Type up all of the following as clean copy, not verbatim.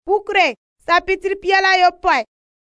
Pukre, chapitre piala yo poy.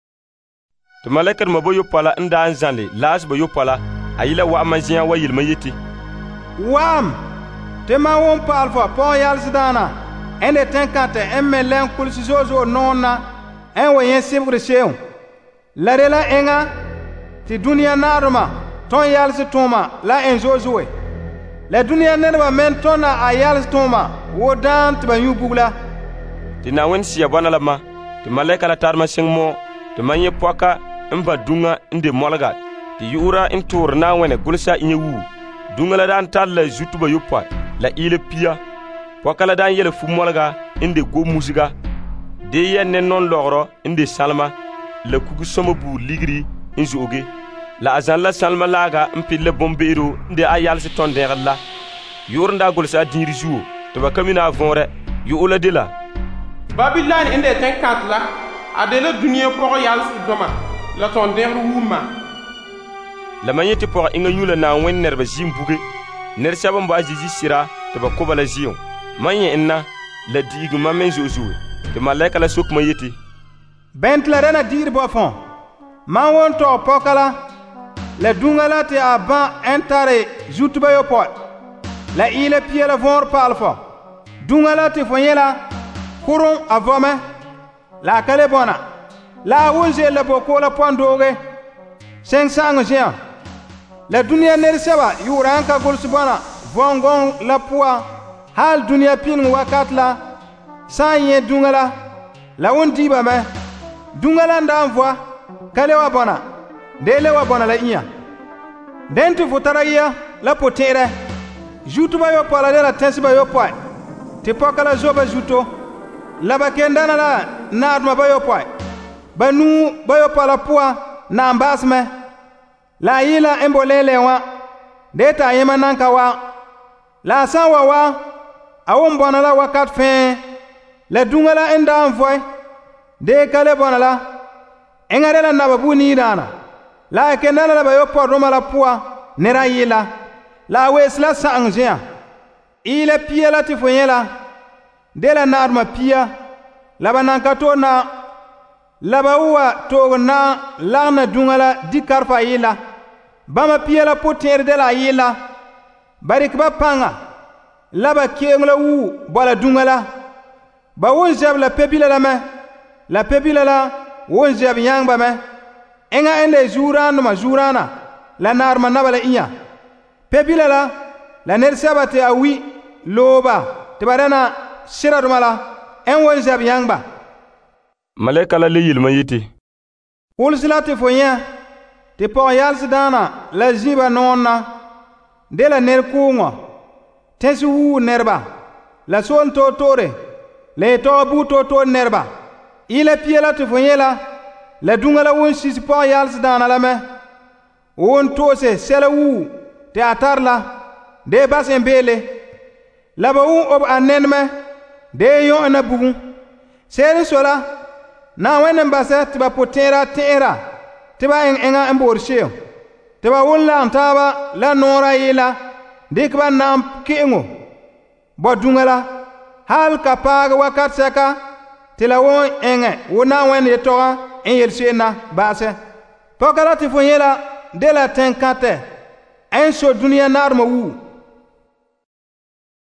Tɩ malɛkd ma bo yopala n da n zãle laasba yopala a yɩla wa'ama zĩã wa yelma yetɩ: Waam tɩ ma wʋm paalfa pɔgɔ yalsdaana n de tẽn-kãtɛ n me lɛn kulsi zoog noonna n wa yẽ sɩbgd seew. La de la ẽnga tɩ dũniyã naadmã tõnd yals tʋʋma la ẽn zoe. La dũniyã nedbã me tõnda a yals tʋʋma wo dãan tɩ ba yũ bugla. Tɩ na wẽnd sɩya bõna la ma tɩ malɛka la tar ma sẽng mo tɩ ma yẽ poaka n va dũngã n de molga tɩ yʋʋra n tʋʋr na n wẽne gʋlsa yẽ wuu. Dũngã la daan tar la zutba yopoa la ɩɩla pia. Poaka la daan yɛla fu-molga n de go-musga, dee yɛ ne non-lɔgrɔ n de sãlma, la kug-sõma buud ligri n zo'oge. La a zãn la sãlma laaga n pɩd la bõn-beero n de a yals tõnd dẽgd la. Yʋʋr n daa gʋlsa a dĩir zuo tɩ ba ka mi na a võore. Yʋʋ la de la: Babilon n de tẽn-kãt la, a de la dũniyã pʋgɔ yalsdãmã la tõnd dẽgd wʋmma. La ma yẽ tɩ pʋg ẽnga yũ la na n wẽnd nedbã zɩ n buge. Ned sɛb n ba a Zezi sɩra tɩ ba kʋba la zɩʋ. Ma yẽ n na la diig ma me n zo'e-zoe tɩ malɛka la sok ma yetɩ: Bẽn tɩ la rẽna diir bɔ fõ. Man wʋn tɔg pɔka la dũngã la tɩ a bã n tare zutba yopɔt la ɩɩla pia la võor paal fɔ. Dũngã la tɩ fo yẽ la kʋrʋng a vɔmɛ la a ka le bõna, la a wʋn zeel la bo-koolã pɔn-dooge sẽng sãng zĩã. La dũniyã ned sɛba yʋʋra n ka gʋls bõna vɔn-gõng la pʋa hal dũniyã pĩneng wakat la sã n yẽ dũngã la wʋn diibame. Dũngã la n da n voa ka le wa bõna, dee le wa bõna la ĩyã. Dẽn tɩ fo tara yɩa la pʋ-tẽedɛ. Zutba yopɔ la de la tẽsba yopɔɛ tɩ pɔka la zoba zuto, la ba kendana la naadmã ba yopɔɛ. Ba nuu ba yopɔ la pʋa na n baasmɛ. La a yɩɩla n bo leele wã, dee t'a yẽma nan ka wa. La a sã n wa, a wʋm bõna la wakat fẽe. La dũngã la n da n voɛ, dee ka le bõna la. Ẽnga de la naba bu-niidãana. La a kendana la ba yopɔdʋmã la pʋa ne ra yɩla. La a wees la sãng zĩã. Ɩɩla pia la tɩ fo yẽ la, de la naadmã pia, la ba nan ka tʋʋr na. La ba wa toog na lagna dũngã la di-karfa yɩla. Bãmba pia la pʋ-tẽed de la a yɩla. Ba rɩk ba pãnga la ba keeng la wuu bɔla dũngã la. Ba wʋn zɛb la pe-bila lame, la pe-bila la wʋn zɛb yãngbame. Ẽnga n de zuur-rãandmã zuur-rãana la naadmã naba la ĩyã. Pe-bila la ned sɛba tɩ a wi looba tɩ ba rẽna sɩradmã la n wʋn zɛb yãngba. Malɛka la le yelma yetɩ: Wʋls la tɩ fo yẽ tɩ pɔg yalsdaana la zĩba noonna de la ned kʋʋngɔ, tẽs wuu nedba, la sool toor-toore, la y tɔg bug toor-toor nedba. Ɩɩla pia la tɩ fo yẽ la dũngã la wʋn sis pɔg yalsdaana lame. Wʋn toose sɛla wuu tɩ a tar la, dee bas n beele. La ba wʋn b a nenmɛ, dee yõ na bugum. Seed n so la, na n wẽnd n basɛ tɩ ba pʋ-tẽeda tẽera tɩ ba ẽnga n boor seew. Tɩ ba wʋn lagem taaba la noorã yɩla, dɩk ba naam ke'engo bɔ dũngã la, hal ka paag wakat sɛka tɩ la wʋn ẽngẽ wʋ na n wẽnd ye-tɔgã n yel seenna baasɛ. Pɔka la tɩ fo yẽ la de la tẽn-kãtɛ n so dũniyã naadmã wuu.